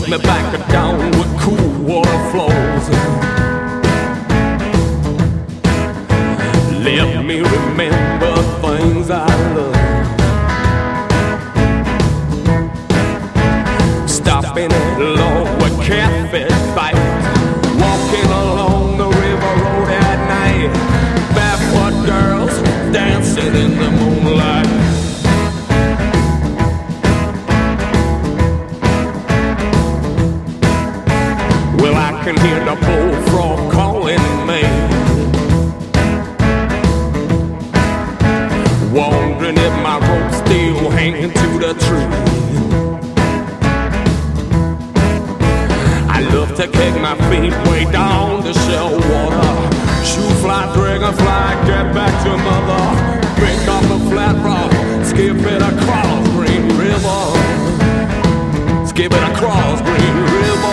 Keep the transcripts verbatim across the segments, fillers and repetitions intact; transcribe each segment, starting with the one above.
me back down with cool water flows. Let me remember things I love. Stopping at low with catfish bites, walking along the river road at night, barefoot girls dancing in the moonlight. Well, I can hear the bullfrog calling me, wondering if my rope's still hanging to the tree. I love to kick my feet way down the shell water, shoot fly, dragonfly, get back to mother, break off a flat rock, skip it across Green River, skip it across Green River.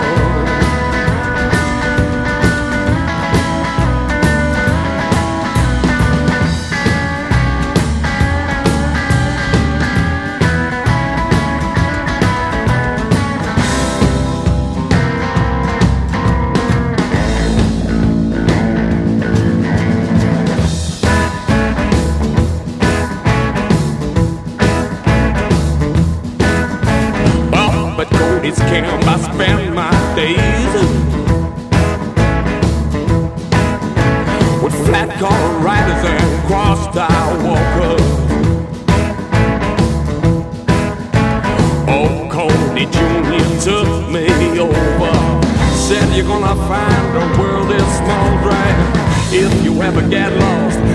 It's camp I spend my days with flat car riders and cross-style walkers. Old Cody Junior took me over, said you're gonna find the world is small, right? If you ever get lost